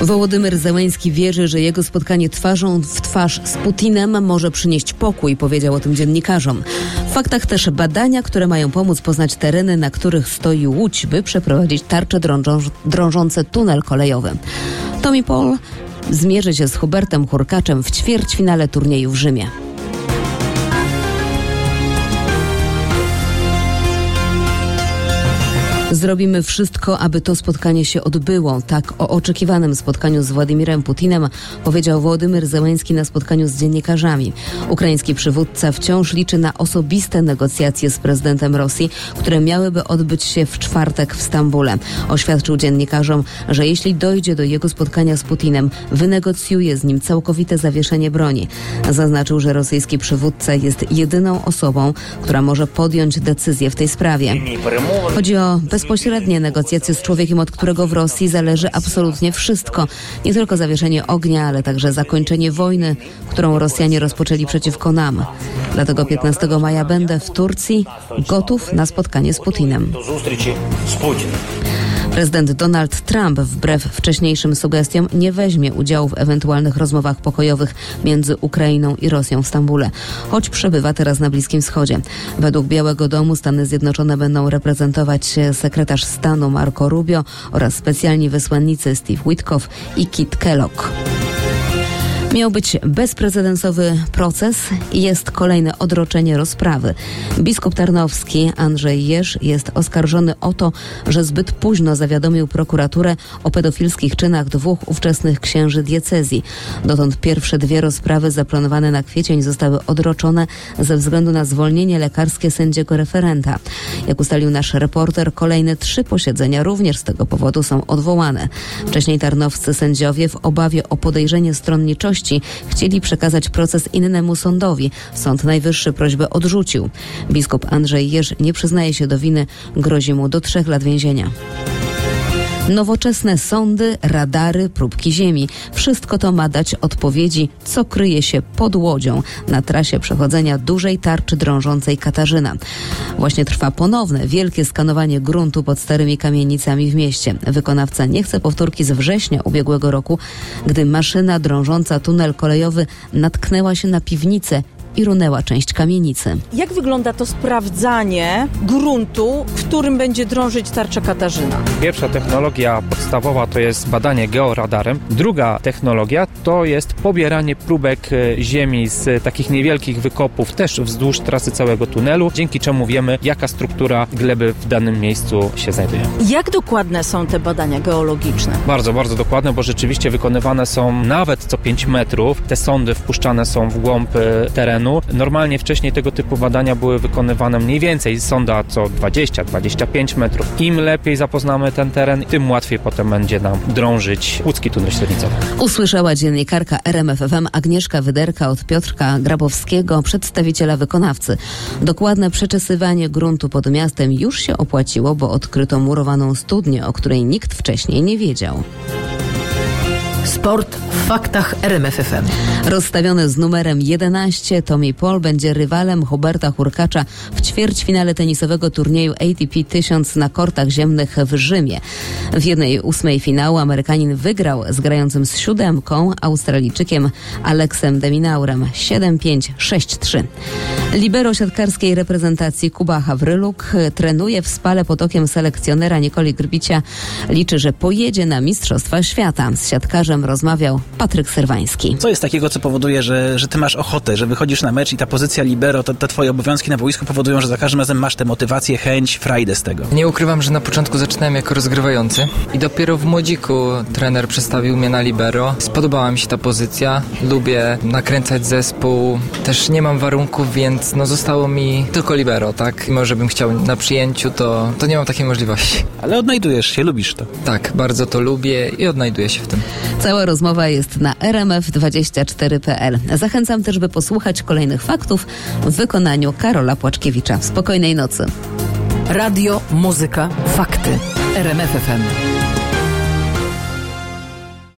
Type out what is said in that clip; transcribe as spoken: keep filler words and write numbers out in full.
Wołodymyr Zełenski wierzy, że jego spotkanie twarzą w twarz z Putinem może przynieść pokój, powiedział o tym dziennikarzom. W faktach też badania, które mają pomóc poznać tereny, na których stoi Łódź, by przeprowadzić tarcze drążą, drążące tunel kolejowy. Tommy Paul zmierzy się z Hubertem Hurkaczem w ćwierćfinale turnieju w Rzymie. Zrobimy wszystko, aby to spotkanie się odbyło. Tak o oczekiwanym spotkaniu z Władimirem Putinem powiedział Wołodymyr Zełenski na spotkaniu z dziennikarzami. Ukraiński przywódca wciąż liczy na osobiste negocjacje z prezydentem Rosji, które miałyby odbyć się w czwartek w Stambule. Oświadczył dziennikarzom, że jeśli dojdzie do jego spotkania z Putinem, wynegocjuje z nim całkowite zawieszenie broni. Zaznaczył, że rosyjski przywódca jest jedyną osobą, która może podjąć decyzję w tej sprawie. Chodzi o bezpośrednie negocjacje z człowiekiem, od którego w Rosji zależy absolutnie wszystko. Nie tylko zawieszenie ognia, ale także zakończenie wojny, którą Rosjanie rozpoczęli przeciwko nam. Dlatego piętnastego maja będę w Turcji gotów na spotkanie z Putinem. Prezydent Donald Trump, wbrew wcześniejszym sugestiom, nie weźmie udziału w ewentualnych rozmowach pokojowych między Ukrainą i Rosją w Stambule, choć przebywa teraz na Bliskim Wschodzie. Według Białego Domu Stany Zjednoczone będą reprezentować sekretarz stanu Marco Rubio oraz specjalni wysłannicy Steve Witkoff i Kit Kellogg. Miał być bezprecedensowy proces i jest kolejne odroczenie rozprawy. Biskup tarnowski Andrzej Jerz jest oskarżony o to, że zbyt późno zawiadomił prokuraturę o pedofilskich czynach dwóch ówczesnych księży diecezji. Dotąd pierwsze dwie rozprawy zaplanowane na kwiecień zostały odroczone ze względu na zwolnienie lekarskie sędziego referenta. Jak ustalił nasz reporter, kolejne trzy posiedzenia również z tego powodu są odwołane. Wcześniej tarnowscy sędziowie w obawie o podejrzenie stronniczości chcieli przekazać proces innemu sądowi. Sąd Najwyższy prośbę odrzucił. Biskup Andrzej Jerz nie przyznaje się do winy, grozi mu do trzech lat więzienia. Nowoczesne sądy, radary, próbki ziemi. Wszystko to ma dać odpowiedzi, co kryje się pod Łodzią na trasie przechodzenia dużej tarczy drążącej Katarzyna. Właśnie trwa ponowne, wielkie skanowanie gruntu pod starymi kamienicami w mieście. Wykonawca nie chce powtórki z września ubiegłego roku, gdy maszyna drążąca tunel kolejowy natknęła się na piwnicę i runęła część kamienicy. Jak wygląda to sprawdzanie gruntu, w którym będzie drążyć tarcza Katarzyna? Pierwsza technologia podstawowa to jest badanie georadarem. Druga technologia to jest pobieranie próbek ziemi z takich niewielkich wykopów też wzdłuż trasy całego tunelu, dzięki czemu wiemy, jaka struktura gleby w danym miejscu się znajduje. Jak dokładne są te badania geologiczne? Bardzo, bardzo dokładne, bo rzeczywiście wykonywane są nawet co pięć metrów. Te sondy wpuszczane są w głąb terenu. Normalnie wcześniej tego typu badania były wykonywane mniej więcej sonda co dwadzieścia do dwudziestu pięciu metrów. Im lepiej zapoznamy ten teren, tym łatwiej potem będzie nam drążyć łódzki tunel średnicowy. Usłyszała dziennikarka R M F F M Agnieszka Wyderka od Piotrka Grabowskiego, przedstawiciela wykonawcy. Dokładne przeczesywanie gruntu pod miastem już się opłaciło, bo odkryto murowaną studnię, o której nikt wcześniej nie wiedział. Sport w faktach R M F F M. Rozstawiony z numerem jedenaście, Tommy Paul będzie rywalem Huberta Hurkacza w ćwierćfinale tenisowego turnieju A T P tysiąc na kortach ziemnych w Rzymie. W jednej ósmej finału Amerykanin wygrał z grającym z siódemką Australijczykiem Aleksem de Minaurem siedem pięć sześć trzy. Libero siatkarskiej reprezentacji Kuba Hawryluk trenuje w Spale pod okiem selekcjonera Nikoli Grbicia. Liczy, że pojedzie na Mistrzostwa Świata. Z siatkarzem rozmawiał Patryk Serwański. Co jest takiego, co powoduje, że, że ty masz ochotę, że wychodzisz na mecz i ta pozycja libero, te, te twoje obowiązki na boisku powodują, że za każdym razem masz tę motywację, chęć, frajdę z tego? Nie ukrywam, że na początku zaczynałem jako rozgrywający i dopiero w młodziku trener przestawił mnie na libero. Spodobała mi się ta pozycja, lubię nakręcać zespół, też nie mam warunków, więc no zostało mi tylko libero, tak? Może bym chciał na przyjęciu, to, to nie mam takiej możliwości. Ale odnajdujesz się, lubisz to. Tak, bardzo to lubię i odnajduję się w tym. Cała rozmowa jest na r m f dwadzieścia cztery kropka p l. Zachęcam też, by posłuchać kolejnych faktów w wykonaniu Karola Płaczkiewicza. Spokojnej nocy. Radio, muzyka, fakty. R M F F M.